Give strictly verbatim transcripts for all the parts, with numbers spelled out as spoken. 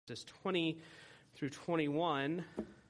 Verses twenty through twenty-one.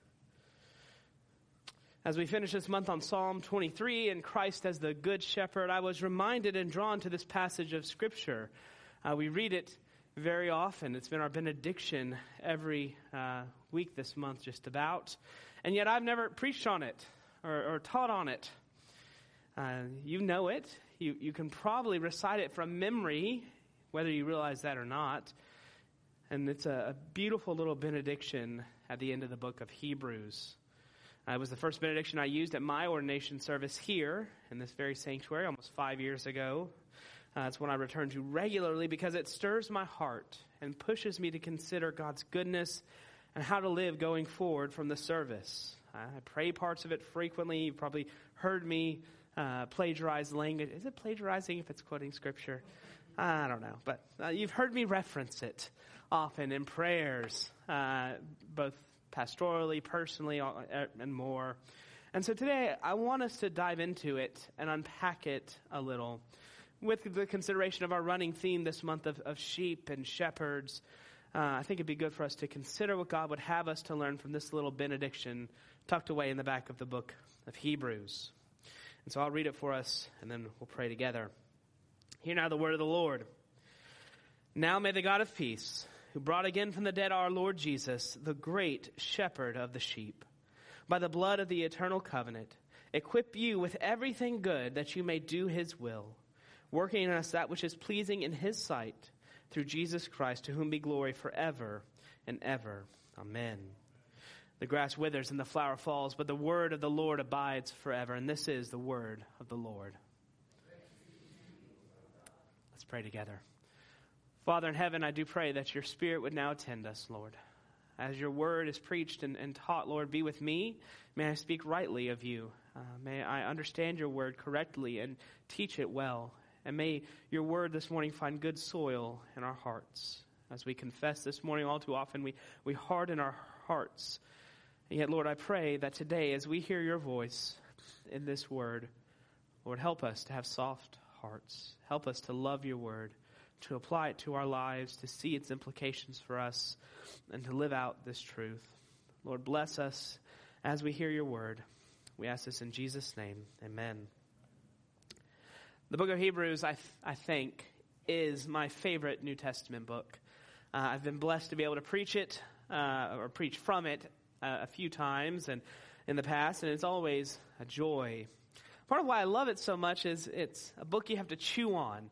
As we finish this month on Psalm twenty-three and Christ as the Good Shepherd, I was reminded and drawn to this passage of Scripture. Uh, we read it very often. It's been our benediction every uh, week this month, just about. And yet I've never preached on it or, or taught on it. Uh, you know it. You, you can probably recite it from memory, whether you realize that or not. And it's a, a beautiful little benediction at the end of the book of Hebrews. Uh, it was the first benediction I used at my ordination service here in this very sanctuary almost five years ago. Uh, it's one I return to regularly because it stirs my heart and pushes me to consider God's goodness and how to live going forward from the service. I pray parts of it frequently. You've probably heard me uh, plagiarize language. Is it plagiarizing if it's quoting Scripture? I don't know, but uh, you've heard me reference it often in prayers, uh, both pastorally, personally, and more. And so today I want us to dive into it and unpack it a little with the consideration of our running theme this month of, of sheep and shepherds. Uh, I think it'd be good for us to consider what God would have us to learn from this little benediction tucked away in the back of the book of Hebrews. And so I'll read it for us, and then we'll pray together. Hear now the word of the Lord. Now may the God of peace, who brought again from the dead our Lord Jesus, the great shepherd of the sheep, by the blood of the eternal covenant, equip you with everything good that you may do his will, working in us that which is pleasing in his sight, through Jesus Christ, to whom be glory forever and ever. Amen. The grass withers and the flower falls, but the word of the Lord abides forever. And this is the word of the Lord. Let's pray together. Father in heaven, I do pray that your Spirit would now attend us, Lord. As your word is preached and, and taught, Lord, be with me. May I speak rightly of you. Uh, may I understand your word correctly and teach it well. And may your word this morning find good soil in our hearts. As we confess this morning, all too often we, we harden our hearts. And yet, Lord, I pray that today, as we hear your voice in this word, Lord, help us to have soft hearts. Help us to love your word, to apply it to our lives, to see its implications for us, and to live out this truth. Lord, bless us as we hear your word. We ask this in Jesus' name. Amen. The book of Hebrews, I, th- I think, is my favorite New Testament book. Uh, I've been blessed to be able to preach it, uh, or preach from it uh, a few times and in the past, and it's always a joy. Part of why I love it so much is it's a book you have to chew on.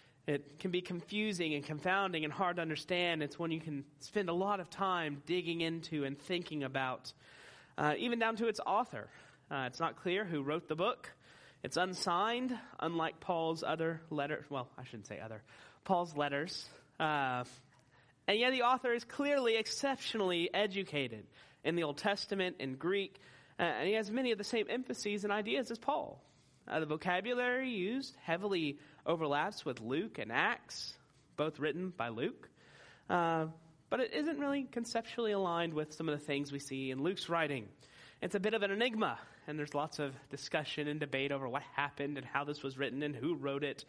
It can be confusing and confounding and hard to understand. It's one you can spend a lot of time digging into and thinking about, uh, even down to its author. Uh, it's not clear who wrote the book. It's unsigned, unlike Paul's other letters. Well, I shouldn't say other. Paul's letters. Uh, and yet the author is clearly exceptionally educated in the Old Testament, in Greek, uh, and he has many of the same emphases and ideas as Paul. Uh, the vocabulary used heavily overlaps with Luke and Acts, both written by Luke. Uh, but it isn't really conceptually aligned with some of the things we see in Luke's writing. It's a bit of an enigma, and there's lots of discussion and debate over what happened and how this was written and who wrote it.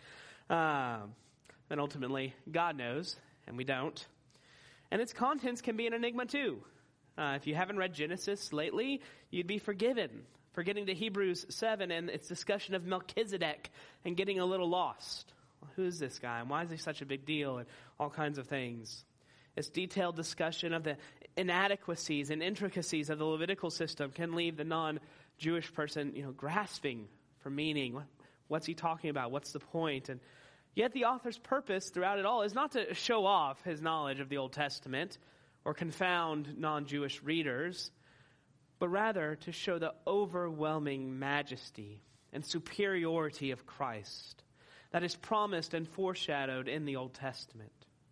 Um, and ultimately, God knows, and we don't. And its contents can be an enigma too. Uh, if you haven't read Genesis lately, you'd be forgiven for getting to Hebrews seven and its discussion of Melchizedek and getting a little lost. Well, who is this guy and why is he such a big deal and all kinds of things. Its detailed discussion of the inadequacies and intricacies of the Levitical system can leave the non-Jewish person, you know, grasping for meaning. What's he talking about? What's the point? And yet the author's purpose throughout it all is not to show off his knowledge of the Old Testament or confound non-Jewish readers, but rather to show the overwhelming majesty and superiority of Christ that is promised and foreshadowed in the Old Testament.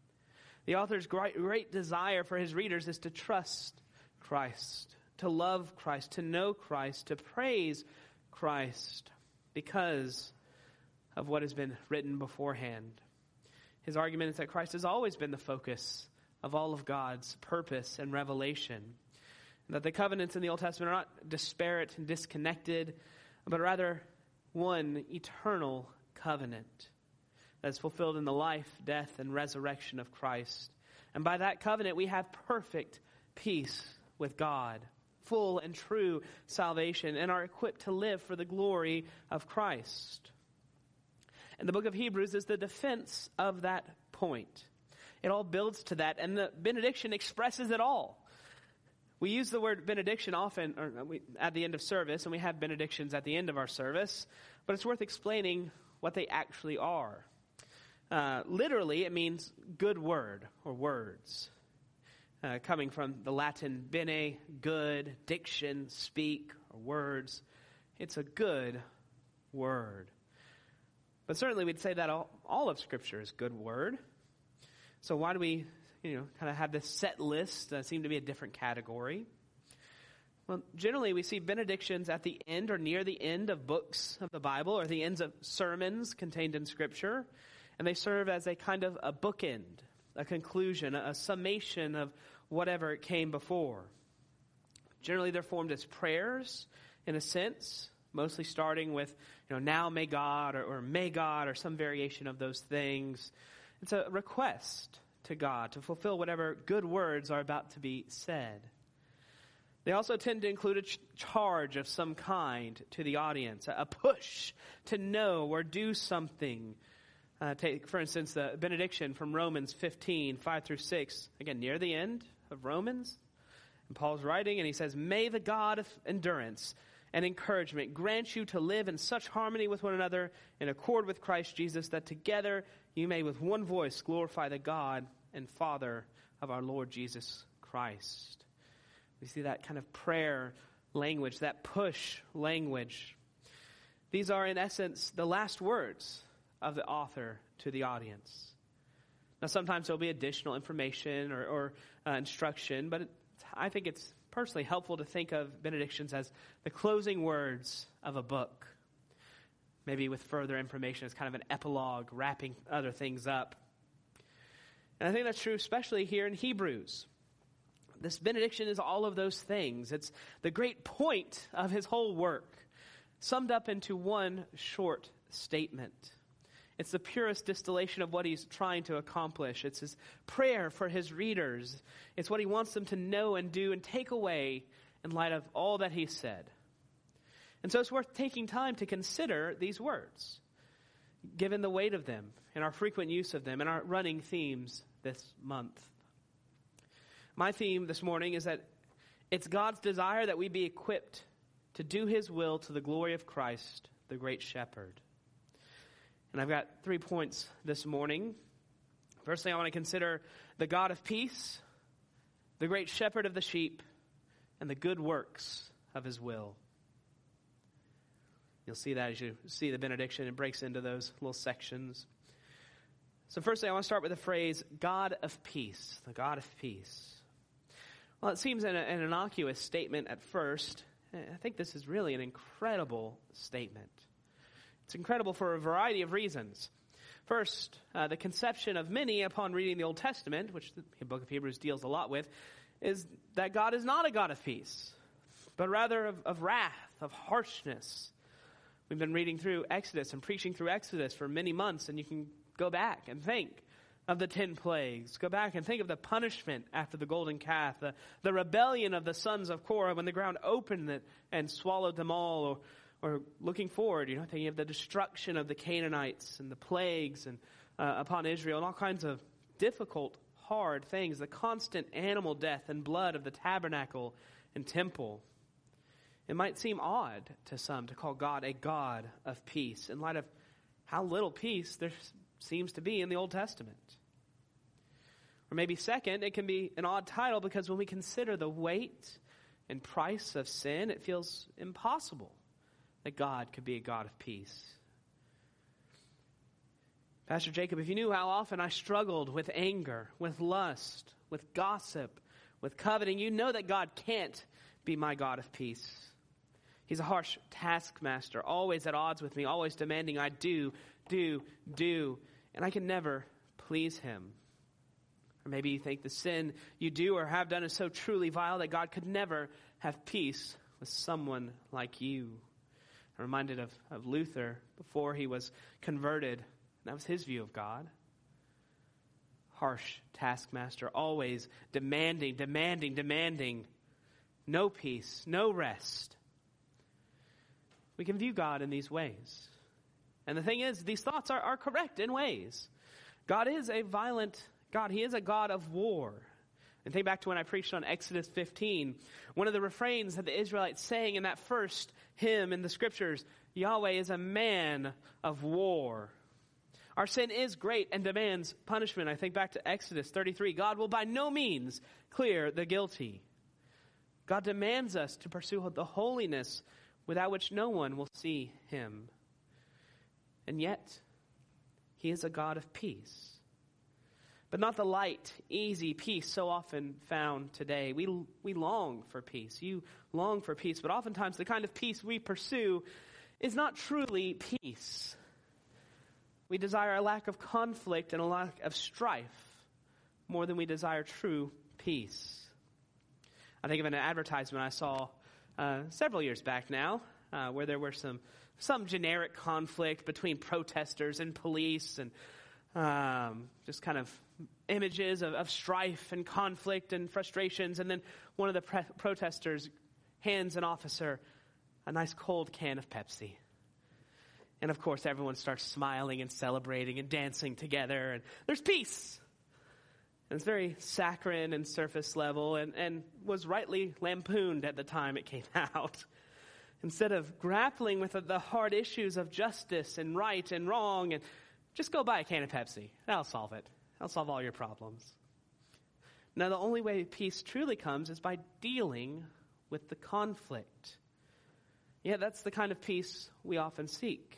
The author's great, great desire for his readers is to trust Christ, to love Christ, to know Christ, to praise Christ because of what has been written beforehand. His argument is that Christ has always been the focus of all of God's purpose and revelation. That the covenants in the Old Testament are not disparate and disconnected, but rather one eternal covenant that's fulfilled in the life, death, and resurrection of Christ. And by that covenant, we have perfect peace with God, full and true salvation, and are equipped to live for the glory of Christ. And the book of Hebrews is the defense of that point. It all builds to that, and the benediction expresses it all. We use the word benediction often or we, at the end of service, and we have benedictions at the end of our service, but it's worth explaining what they actually are. Uh, literally, it means good word or words, uh, coming from the Latin bene, good, diction, speak, or words. It's a good word. But certainly we'd say that all, all of Scripture is good word. So why do we, you know, kind of have this set list that seem to be a different category? Well, generally we see benedictions at the end or near the end of books of the Bible or the ends of sermons contained in Scripture. And they serve as a kind of a bookend, a conclusion, a, a summation of whatever came before. Generally they're formed as prayers in a sense, mostly starting with, you know, now may God or, or may God or some variation of those things. It's a request to God to fulfill whatever good words are about to be said. They also tend to include a ch- charge of some kind to the audience, a, a push to know or do something. Uh, take, for instance, the benediction from Romans fifteen, five through six, again, near the end of Romans. And Paul's writing, and he says, "May the God of endurance and encouragement grant you to live in such harmony with one another in accord with Christ Jesus, that together you may with one voice glorify the God and Father of our Lord Jesus Christ." We see that kind of prayer language, that push language. These are, in essence, the last words of the author to the audience. Now, sometimes there'll be additional information or, or uh, instruction, but it, I think it's personally helpful to think of benedictions as the closing words of a book. Maybe with further information as kind of an epilogue, wrapping other things up. And I think that's true especially here in Hebrews. This benediction is all of those things. It's the great point of his whole work, summed up into one short statement. It's the purest distillation of what he's trying to accomplish. It's his prayer for his readers. It's what he wants them to know and do and take away in light of all that he said. And so it's worth taking time to consider these words, given the weight of them and our frequent use of them and our running themes this month. My theme this morning is that it's God's desire that we be equipped to do his will to the glory of Christ, the great shepherd. And I've got three points this morning. Firstly, I want to consider the God of peace, the great shepherd of the sheep, and the good works of his will. You'll see that as you see the benediction. It breaks into those little sections. So firstly, I want to start with the phrase, God of peace, the God of peace. Well, it seems an, an innocuous statement at first. I think this is really an incredible statement. It's incredible for a variety of reasons. First, uh, the conception of many upon reading the Old Testament, which the book of Hebrews deals a lot with, is that God is not a God of peace, but rather of, of wrath, of harshness. We've been reading through Exodus and preaching through Exodus for many months, and you can go back and think of the ten plagues. Go back and think of the punishment after the golden calf, the, the rebellion of the sons of Korah when the ground opened it and swallowed them all, or Or looking forward, you know, thinking of the destruction of the Canaanites and the plagues and uh, upon Israel and all kinds of difficult, hard things. The constant animal death and blood of the tabernacle and temple. It might seem odd to some to call God a God of peace in light of how little peace there seems to be in the Old Testament. Or maybe second, it can be an odd title because when we consider the weight and price of sin, it feels impossible that God could be a God of peace. Pastor Jacob, if you knew how often I struggled with anger, with lust, with gossip, with coveting, you know that God can't be my God of peace. He's a harsh taskmaster, always at odds with me, always demanding I do, do, do, and I can never please him. Or maybe you think the sin you do or have done is so truly vile that God could never have peace with someone like you. I'm reminded of, of Luther before he was converted. That was his view of God. harsh taskmaster, always demanding, demanding, demanding. No peace, no rest. We can view God in these ways. And the thing is, these thoughts are, are correct in ways. God is a violent God. He is a God of war. And think back to when I preached on Exodus fifteen. One of the refrains that the Israelites sang in that first hymn in the scriptures, Yahweh is a man of war. Our sin is great and demands punishment. I think back to Exodus thirty-three. God will by no means clear the guilty. God demands us to pursue the holiness without which no one will see him. And yet, he is a God of peace. But not the light, easy peace so often found today. We we long for peace. You long for peace, but oftentimes the kind of peace we pursue is not truly peace. We desire a lack of conflict and a lack of strife more than we desire true peace. I think of an advertisement I saw uh, several years back now, uh, where there were some some generic conflict between protesters and police, and um, just kind of images of, of strife and conflict and frustrations. And then one of the pre- protesters hands an officer a nice cold can of Pepsi. And of course, everyone starts smiling and celebrating and dancing together, and there's peace. And it's very saccharine and surface level, and, and was rightly lampooned at the time it came out. Instead of grappling with the hard issues of justice and right and wrong, and just go buy a can of Pepsi. That'll solve it. That'll solve all your problems. Now, the only way peace truly comes is by dealing with the conflict. Yeah, that's the kind of peace we often seek.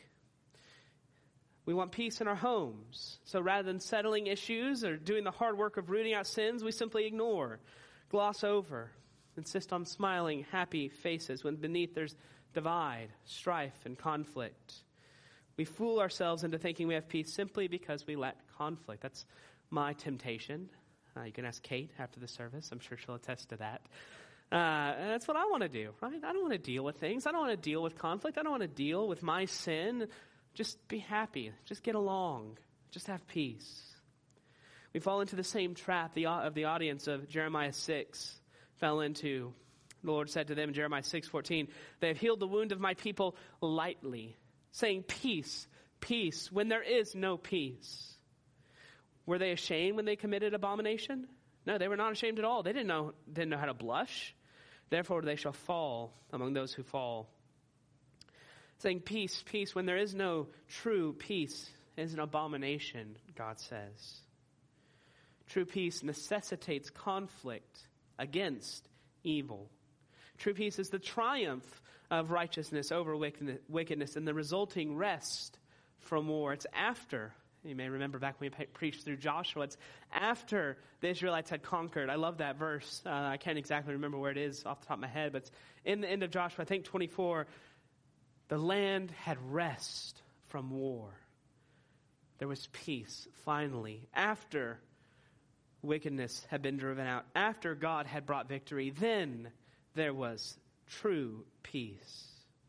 We want peace in our homes. So rather than settling issues or doing the hard work of rooting out sins, we simply ignore, gloss over, insist on smiling, happy faces when beneath there's divide, strife, and conflict. We fool ourselves into thinking we have peace simply because we let conflict. That's my temptation. Uh, you can ask Kate after the service. I'm sure she'll attest to that. Uh, and that's what I want to do, right? I don't want to deal with things. I don't want to deal with conflict. I don't want to deal with my sin. Just be happy. Just get along. Just have peace. We fall into the same trap the, of the audience of Jeremiah six fell into. The Lord said to them in Jeremiah six fourteen, "They have healed the wound of my people lightly, saying peace, peace, when there is no peace." Were they ashamed when they committed abomination? No, they were not ashamed at all. They didn't know, didn't know how to blush. Therefore, they shall fall among those who fall. Saying peace, peace, when there is no true peace is an abomination, God says. True peace necessitates conflict against evil. True peace is the triumph of righteousness over wickedness and the resulting rest from war. It's after, you may remember back when we preached through Joshua, it's after the Israelites had conquered. I love that verse. Uh, I can't exactly remember where it is off the top of my head, but it's in the end of Joshua, I think twenty-four, the land had rest from war. There was peace, finally, after wickedness had been driven out, after God had brought victory, then there was true peace.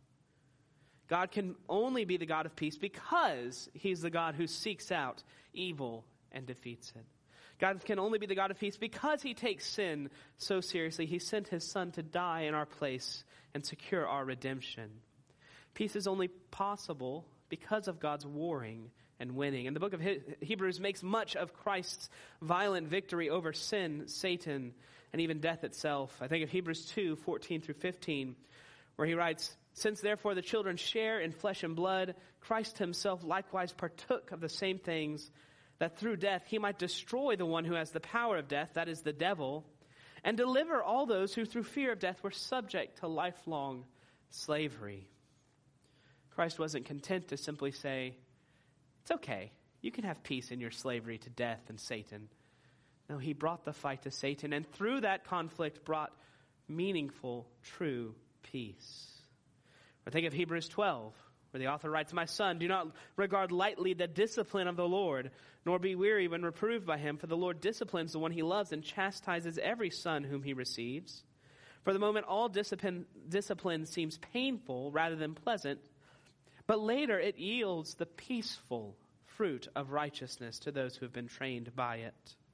God can only be the God of peace because he's the God who seeks out evil and defeats it. God can only be the God of peace because he takes sin so seriously. He sent his son to die in our place and secure our redemption. Peace is only possible because of God's warring and winning. And the book of Hebrews makes much of Christ's violent victory over sin, Satan, and even death itself. I think of Hebrews two, fourteen through fifteen, where he writes, "Since therefore the children share in flesh and blood, Christ himself likewise partook of the same things, that through death he might destroy the one who has the power of death, that is the devil, and deliver all those who through fear of death were subject to lifelong slavery." Christ wasn't content to simply say, "It's okay, you can have peace in your slavery to death and Satan." No, he brought the fight to Satan, and through that conflict brought meaningful, true peace. Or think of Hebrews twelve, where the author writes, "My son, do not regard lightly the discipline of the Lord, nor be weary when reproved by him, for the Lord disciplines the one he loves and chastises every son whom he receives. For the moment, all discipline, discipline seems painful rather than pleasant, but later it yields the peaceful fruit of righteousness to those who have been trained by it."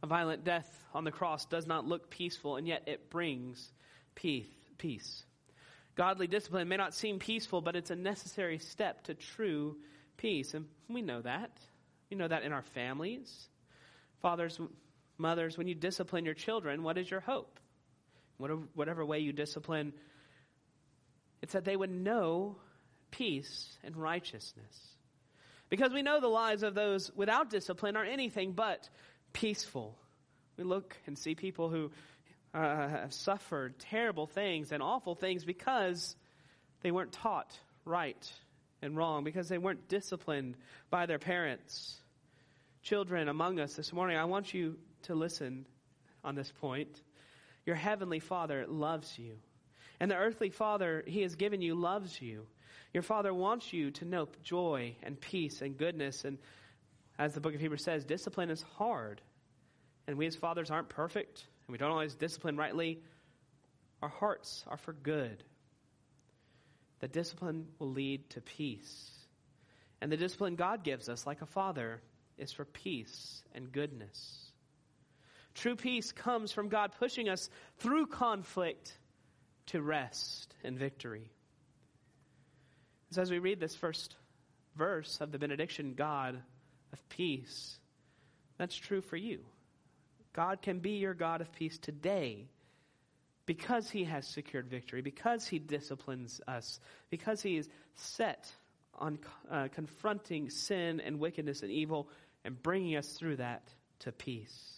A violent death on the cross does not look peaceful, and yet it brings peace. peace. Godly discipline may not seem peaceful, but it's a necessary step to true peace. And we know that. We know that in our families. Fathers, mothers, when you discipline your children, what is your hope? Whatever, whatever way you discipline, it's that they would know peace and righteousness. Because we know the lives of those without discipline are anything but peaceful. We look and see people who uh, have suffered terrible things and awful things because they weren't taught right and wrong, because they weren't disciplined by their parents. Children among us this morning, I want you to listen on this point. Your heavenly Father loves you. And the earthly Father he has given you loves you. Your Father wants you to know joy and peace and goodness. And as the book of Hebrews says, discipline is hard. And we as fathers aren't perfect, and we don't always discipline rightly. Our hearts are for good. The discipline will lead to peace. And the discipline God gives us, like a father, is for peace and goodness. True peace comes from God pushing us through conflict to rest and victory. So as we read this first verse of the benediction, God of peace, that's true for you. God can be your God of peace today because he has secured victory, because he disciplines us, because he is set on uh, confronting sin and wickedness and evil and bringing us through that to peace.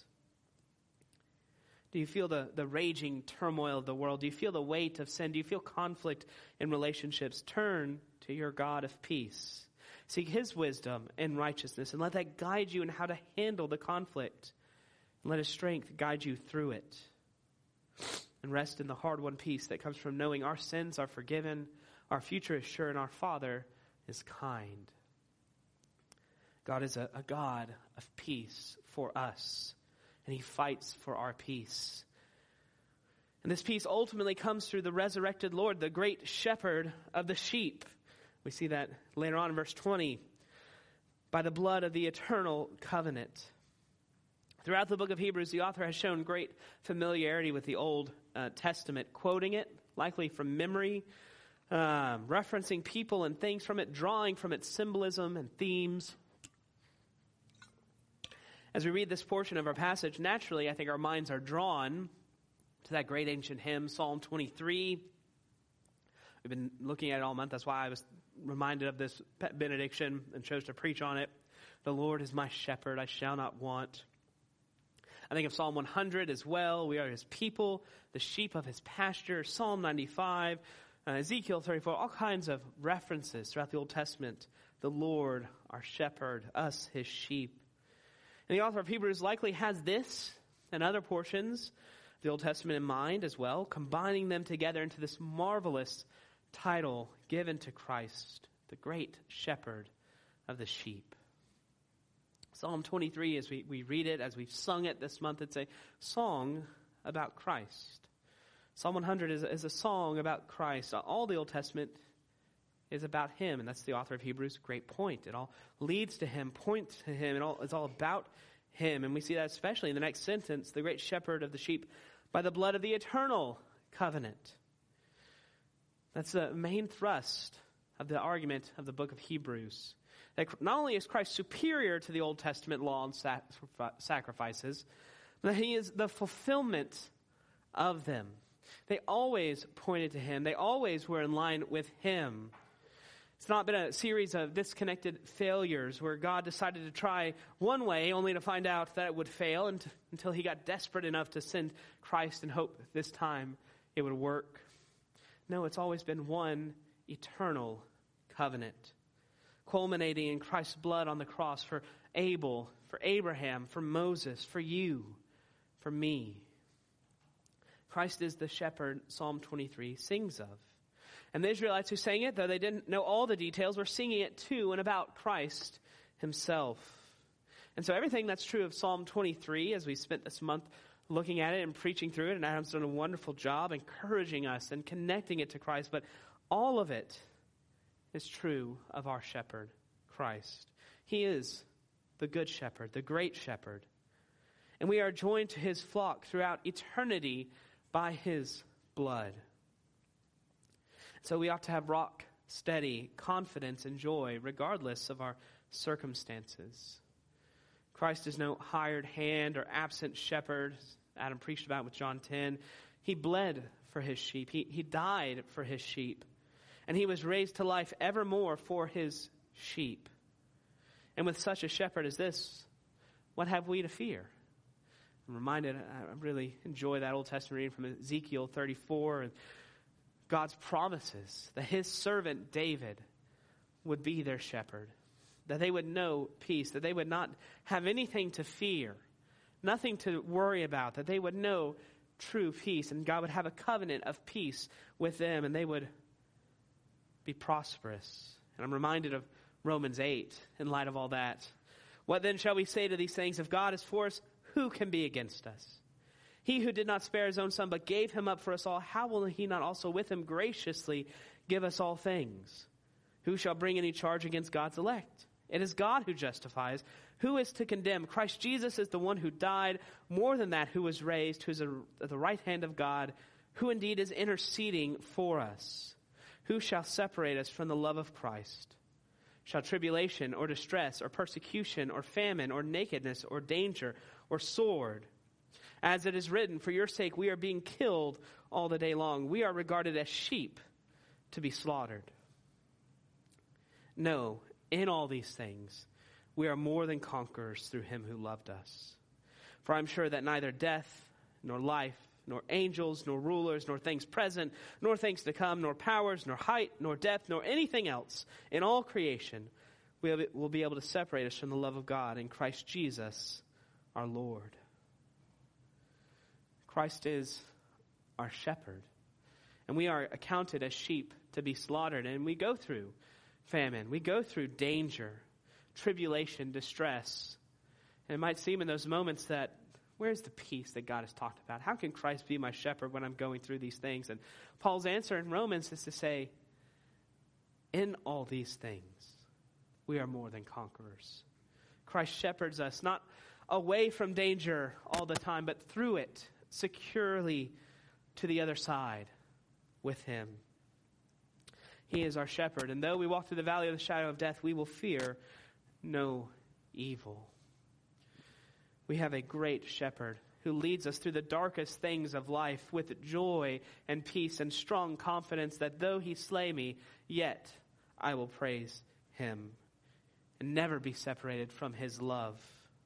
Do you feel the, the raging turmoil of the world? Do you feel the weight of sin? Do you feel conflict in relationships? Turn to your God of peace. Seek his wisdom and righteousness, and let that guide you in how to handle the conflict. And let his strength guide you through it. And rest in the hard-won peace that comes from knowing our sins are forgiven, our future is sure, and our Father is kind. God is a, a God of peace for us, and he fights for our peace. And this peace ultimately comes through the resurrected Lord, the great shepherd of the sheep. We see that later on in verse twenty. By the blood of the eternal covenant. Throughout the book of Hebrews, the author has shown great familiarity with the Old uh, Testament, quoting it, likely from memory, uh, referencing people and things from it, drawing from its symbolism and themes. As we read this portion of our passage, naturally, I think our minds are drawn to that great ancient hymn, Psalm twenty-three. We've been looking at it all month. That's why I was reminded of this benediction and chose to preach on it. The Lord is my shepherd, I shall not want. I think of Psalm one hundred as well. We are his people, the sheep of his pasture. Psalm ninety-five, uh, Ezekiel thirty-four, all kinds of references throughout the Old Testament. The Lord, our shepherd, us, his sheep. And the author of Hebrews likely has this and other portions of the Old Testament in mind as well, combining them together into this marvelous title given to Christ, the great shepherd of the sheep. Psalm twenty-three, as we, we read it, as we've sung it this month, it's a song about Christ. Psalm one hundred is, is a song about Christ. All the Old Testament is about him, and that's the author of Hebrews' great point. It all leads to him, points to him, and all, it's all about him. And we see that especially in the next sentence, the great shepherd of the sheep, by the blood of the eternal covenant. That's the main thrust of the argument of the book of Hebrews. That not only is Christ superior to the Old Testament law and sacrifices, but that he is the fulfillment of them. They always pointed to him. They always were in line with him. It's not been a series of disconnected failures where God decided to try one way only to find out that it would fail and, until he got desperate enough to send Christ and hope this time it would work. No, it's always been one eternal covenant, culminating in Christ's blood on the cross for Abel, for Abraham, for Moses, for you, for me. Christ is the shepherd Psalm twenty-three sings of. And the Israelites who sang it, though they didn't know all the details, were singing it to and about Christ himself. And so everything that's true of Psalm twenty-three, as we spent this month looking at it and preaching through it, and Adam's done a wonderful job encouraging us and connecting it to Christ, but all of it is true of our shepherd, Christ. He is the good shepherd, the great shepherd. And we are joined to his flock throughout eternity by his blood. So we ought to have rock steady confidence and joy regardless of our circumstances. Christ is no hired hand or absent shepherd, as Adam preached about with John ten. He bled for his sheep. He, he died for his sheep. And he was raised to life evermore for his sheep. And with such a shepherd as this, what have we to fear? I'm reminded, I really enjoy that Old Testament reading from Ezekiel thirty-four, and God's promises that his servant David would be their shepherd, that they would know peace, that they would not have anything to fear, nothing to worry about, that they would know true peace, and God would have a covenant of peace with them, and they would be prosperous. And I'm reminded of Romans eight in light of all that. What then shall we say to these things? If God is for us, who can be against us? He who did not spare his own son, but gave him up for us all, how will he not also with him graciously give us all things? Who shall bring any charge against God's elect? It is God who justifies. Who is to condemn? Christ Jesus is the one who died, more than that, who was raised, who is at the right hand of God, who indeed is interceding for us. Who shall separate us from the love of Christ? Shall tribulation or distress or persecution or famine or nakedness or danger or sword? As it is written, for your sake we are being killed all the day long. We are regarded as sheep to be slaughtered. No, in all these things we are more than conquerors through him who loved us. For I'm sure that neither death nor life, nor angels, nor rulers, nor things present, nor things to come, nor powers, nor height, nor depth, nor anything else in all creation will be able to separate us from the love of God in Christ Jesus our Lord. Christ is our shepherd, and we are accounted as sheep to be slaughtered, and we go through famine, we go through danger, tribulation, distress, and it might seem in those moments that where's the peace that God has talked about? How can Christ be my shepherd when I'm going through these things? And Paul's answer in Romans is to say, in all these things, we are more than conquerors. Christ shepherds us, not away from danger all the time, but through it, securely to the other side with him. He is our shepherd, and though we walk through the valley of the shadow of death, we will fear no evil. We have a great shepherd who leads us through the darkest things of life with joy and peace and strong confidence that though he slay me, yet I will praise him and never be separated from his love.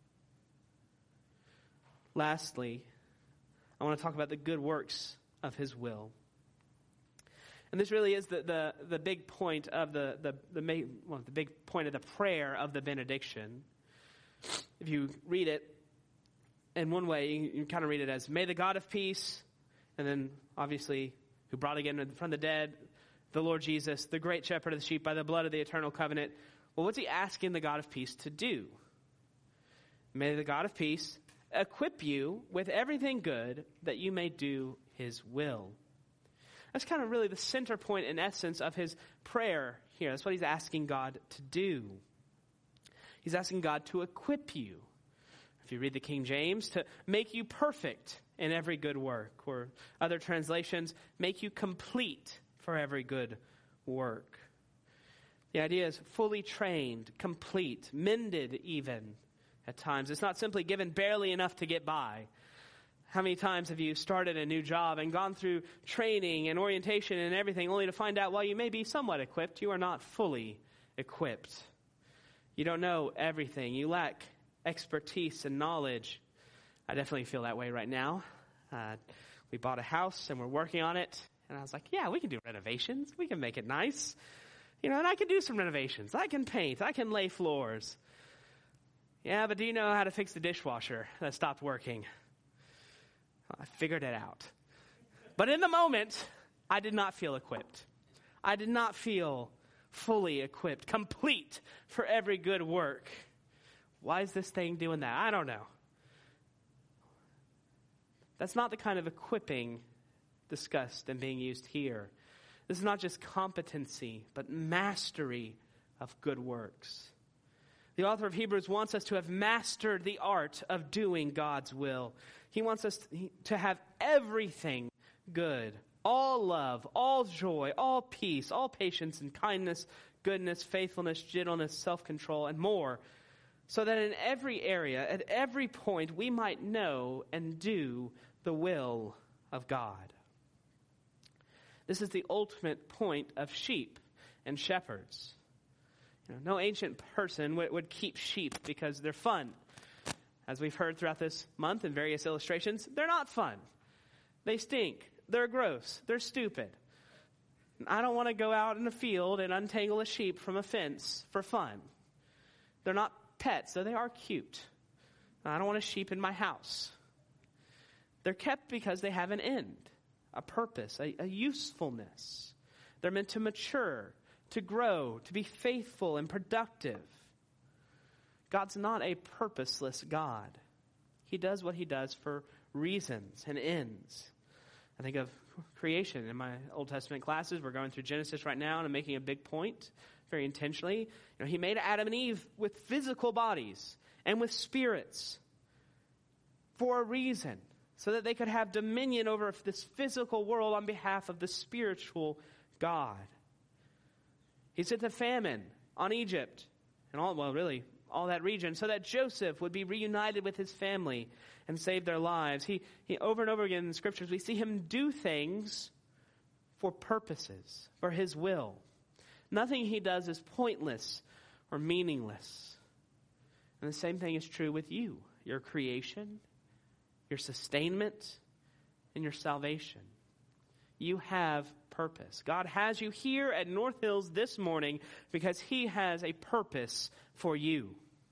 Lastly, I want to talk about the good works of his will. And this really is the, the, the big point of the, the, the, main, well, the big point of the prayer of the benediction. If you read it, in one way, you, you kind of read it as, may the God of peace, and then obviously, who brought again from the dead, the Lord Jesus, the great shepherd of the sheep, by the blood of the eternal covenant. Well, what's he asking the God of peace to do? May the God of peace equip you with everything good that you may do his will. That's kind of really the center point in essence of his prayer here. That's what he's asking God to do. He's asking God to equip you. If you read the King James, to make you perfect in every good work. Or other translations, make you complete for every good work. The idea is fully trained, complete, mended even at times. It's not simply given barely enough to get by. How many times have you started a new job and gone through training and orientation and everything only to find out, while you may be somewhat equipped, you are not fully equipped. You don't know everything. You lack expertise and knowledge. I definitely feel that way right now. Uh, we bought a house and we're working on it. And I was like, yeah, we can do renovations. We can make it nice. You know, and I can do some renovations. I can paint. I can lay floors. Yeah, but do you know how to fix the dishwasher that stopped working? I figured it out. But in the moment, I did not feel equipped. I did not feel fully equipped, complete for every good work. Why is this thing doing that? I don't know. That's not the kind of equipping discussed and being used here. This is not just competency, but mastery of good works. The author of Hebrews wants us to have mastered the art of doing God's will. He wants us to have everything good, all love, all joy, all peace, all patience and kindness, goodness, faithfulness, gentleness, self-control, and more, so that in every area, at every point, we might know and do the will of God. This is the ultimate point of sheep and shepherds. You know, no ancient person would, would keep sheep because they're fun. As we've heard throughout this month in various illustrations, they're not fun. They stink. They're gross. They're stupid. I don't want to go out in the field and untangle a sheep from a fence for fun. They're not pets, though they are cute. I don't want a sheep in my house. They're kept because they have an end, a purpose, a, a usefulness. They're meant to mature, to grow, to be faithful and productive. God's not a purposeless God. He does what he does for reasons and ends. I think of creation in my Old Testament classes. We're going through Genesis right now, and I'm making a big point, very intentionally. You know, he made Adam and Eve with physical bodies and with spirits for a reason, so that they could have dominion over this physical world on behalf of the spiritual God. He sent a famine on Egypt and all, well, really, all that region, so that Joseph would be reunited with his family and save their lives. He, he over and over again in the scriptures, we see him do things for purposes, for his will. Nothing he does is pointless or meaningless. And the same thing is true with you, your creation, your sustainment, and your salvation. You have purpose. God has you here at North Hills this morning because he has a purpose for you.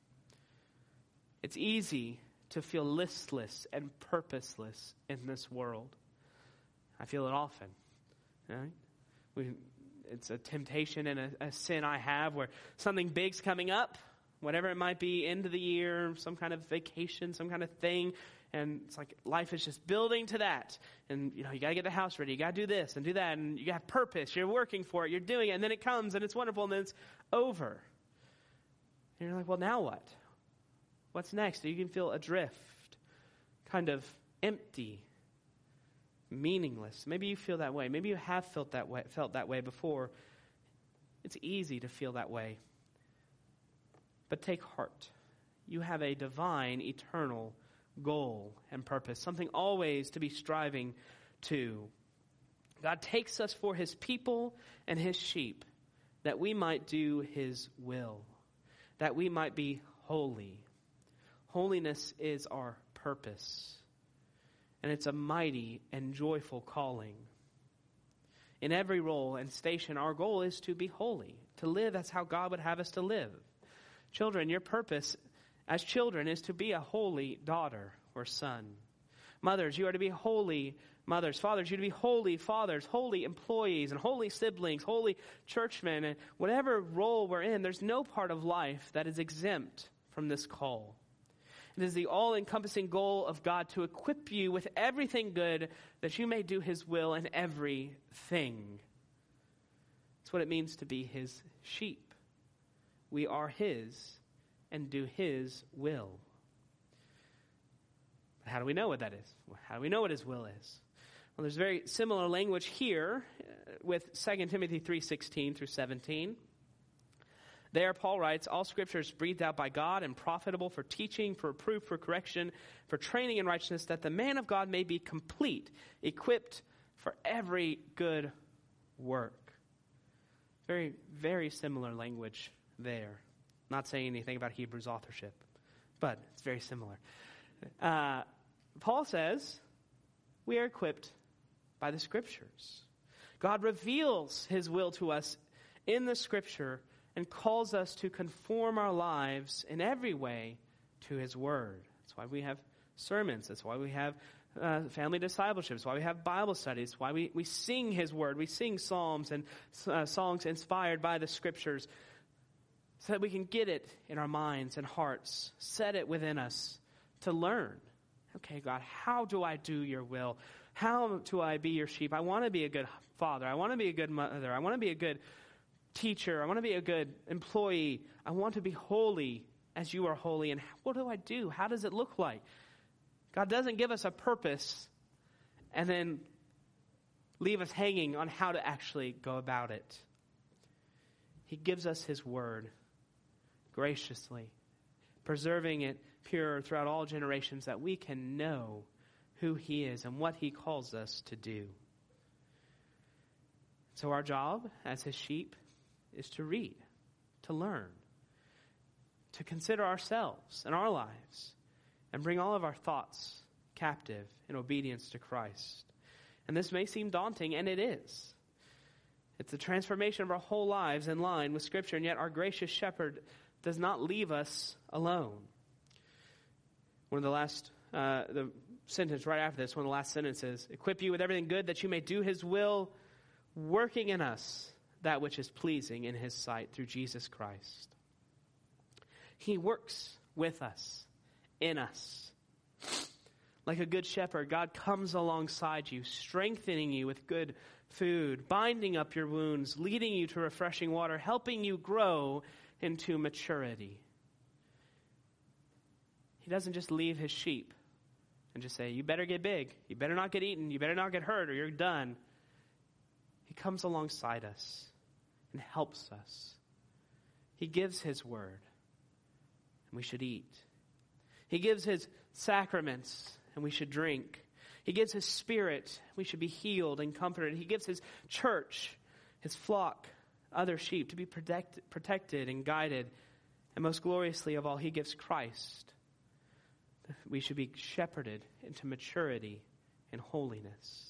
It's easy to feel listless and purposeless in this world. I feel it often. Right? We, it's a temptation and a, a sin I have where something big's coming up, whatever it might be, end of the year, some kind of vacation, some kind of thing. And it's like life is just building to that. And, you know, you got to get the house ready. You got to do this and do that. And you have purpose. You're working for it. You're doing it. And then it comes and it's wonderful. And then it's over. And you're like, well, now what? What's next? You can feel adrift, kind of empty, meaningless. Maybe you feel that way. Maybe you have felt that way, felt that way before. It's easy to feel that way. But take heart. You have a divine, eternal goal and purpose, something always to be striving to. God takes us for his people and his sheep, that we might do his will, that we might be holy. Holiness is our purpose, and it's a mighty and joyful calling. In every role and station, our goal is to be holy, to live as how God would have us to live. Children, your purpose as children is to be a holy daughter or son. Mothers, you are to be holy mothers. Fathers, you are to be holy fathers, holy employees, and holy siblings, holy churchmen. And whatever role we're in, there's no part of life that is exempt from this call. It is the all-encompassing goal of God to equip you with everything good that you may do his will in everything. It's what it means to be his sheep. We are his and do his will. But how do we know what that is? How do we know what his will is? Well, there's very similar language here with Second Timothy three sixteen through seventeen. There, Paul writes, all scripture is breathed out by God and profitable for teaching, for reproof, for correction, for training in righteousness, that the man of God may be complete, equipped for every good work. Very, very similar language there. Not saying anything about Hebrews authorship, but it's very similar. Uh, Paul says we are equipped by the scriptures. God reveals his will to us in the scripture and calls us to conform our lives in every way to his word. That's why we have sermons. That's why we have uh, family discipleship. That's why we have Bible studies. That's why we, we sing his word. We sing psalms and uh, songs inspired by the scriptures, so that we can get it in our minds and hearts, set it within us to learn. Okay, God, how do I do your will? How do I be your sheep? I want to be a good father. I want to be a good mother. I want to be a good teacher. I want to be a good employee. I want to be holy as you are holy. And what do I do? How does it look like? God doesn't give us a purpose and then leave us hanging on how to actually go about it. He gives us his word graciously, preserving it pure throughout all generations, that we can know who he is and what he calls us to do. So our job as his sheep is to read, to learn, to consider ourselves and our lives, and bring all of our thoughts captive in obedience to Christ. And this may seem daunting, and it is. It's the transformation of our whole lives in line with Scripture, and yet our gracious shepherd does not leave us alone. One of the last, uh, the sentence right after this, one of the last sentences, equip you with everything good that you may do his will, working in us that which is pleasing in his sight through Jesus Christ. He works with us, in us. Like a good shepherd, God comes alongside you, strengthening you with good food, binding up your wounds, leading you to refreshing water, helping you grow into maturity. He doesn't just leave his sheep and just say, you better get big, you better not get eaten, you better not get hurt, or you're done. He comes alongside us and helps us. He gives his word, and we should eat. He gives his sacraments, and we should drink. He gives his spirit, we should be healed and comforted. He gives his church, his flock, other sheep to be protect, protected and guided. And most gloriously of all, he gives Christ. We should be shepherded into maturity and holiness.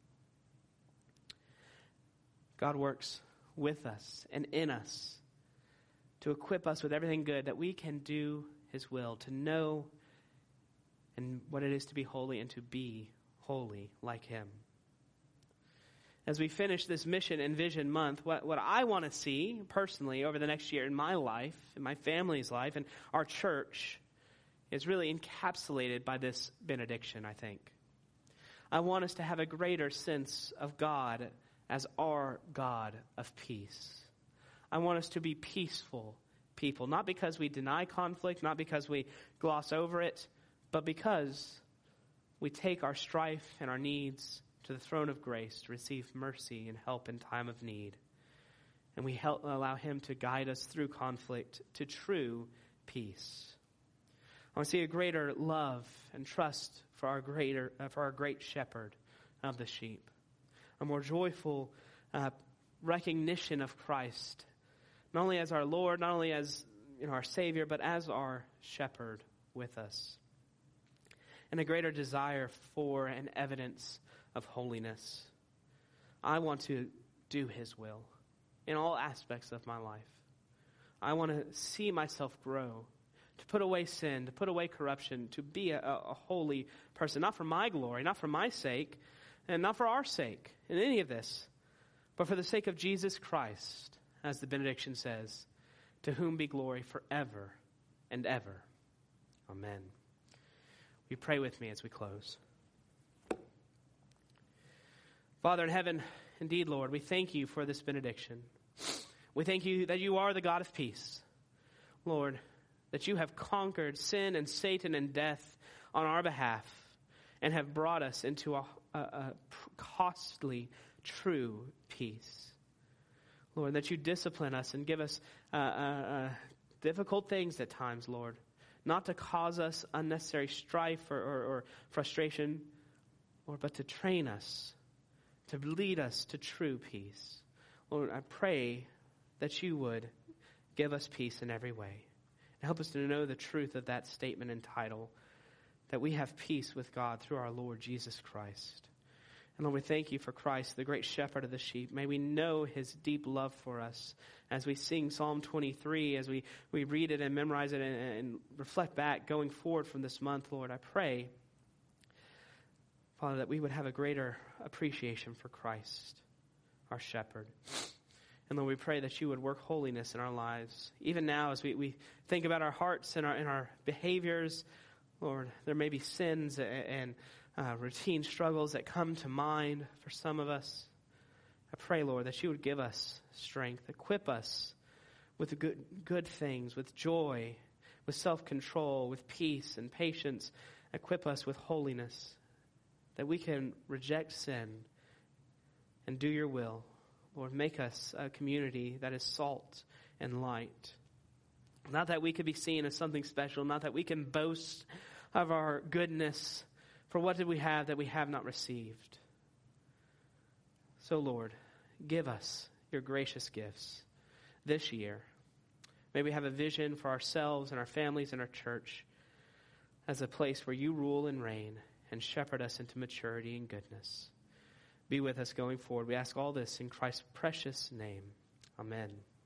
God works with us and in us to equip us with everything good that we can do his will, to know and what it is to be holy and to be holy like him. As we finish this mission and vision month, what, what I want to see personally over the next year in my life, in my family's life, and our church is really encapsulated by this benediction, I think. I want us to have a greater sense of God as our God of peace. I want us to be peaceful people, not because we deny conflict, not because we gloss over it, but because we take our strife and our needs to the throne of grace to receive mercy and help in time of need. And we help, allow him to guide us through conflict to true peace. I want to see a greater love and trust for our greater, uh, for our great shepherd of the sheep. A more joyful uh, recognition of Christ, not only as our Lord, not only as you know, our Savior, but as our shepherd with us. And a greater desire for and evidence of holiness. I want to do his will in all aspects of my life. I want to see myself grow, to put away sin, to put away corruption, to be a, a holy person, not for my glory, not for my sake, and not for our sake in any of this, but for the sake of Jesus Christ, as the benediction says, to whom be glory forever and ever. Amen. Will you pray with me as we close? Father in heaven, indeed, Lord, we thank you for this benediction. We thank you that you are the God of peace. Lord, that you have conquered sin and Satan and death on our behalf and have brought us into a, a, a costly, true peace. Lord, that you discipline us and give us uh, uh, uh, difficult things at times, Lord, not to cause us unnecessary strife or, or, or frustration, Lord, but to train us, to lead us to true peace. Lord, I pray that you would give us peace in every way. And help us to know the truth of that statement and title, that we have peace with God through our Lord Jesus Christ. And Lord, we thank you for Christ, the great shepherd of the sheep. May we know his deep love for us as we sing Psalm twenty-three, as we, we read it and memorize it and, and reflect back going forward from this month, Lord. I pray, Father, that we would have a greater appreciation for Christ, our shepherd. And Lord, we pray that you would work holiness in our lives. Even now, as we, we think about our hearts and our, and our behaviors, Lord, there may be sins and, and uh, routine struggles that come to mind for some of us. I pray, Lord, that you would give us strength, equip us with the good, good things, with joy, with self-control, with peace and patience. Equip us with holiness, that we can reject sin and do your will. Lord, make us a community that is salt and light. Not that we could be seen as something special, not that we can boast of our goodness, for what did we have that we have not received? So, Lord, give us your gracious gifts this year. May we have a vision for ourselves and our families and our church as a place where you rule and reign and shepherd us into maturity and goodness. Be with us going forward. We ask all this in Christ's precious name. Amen.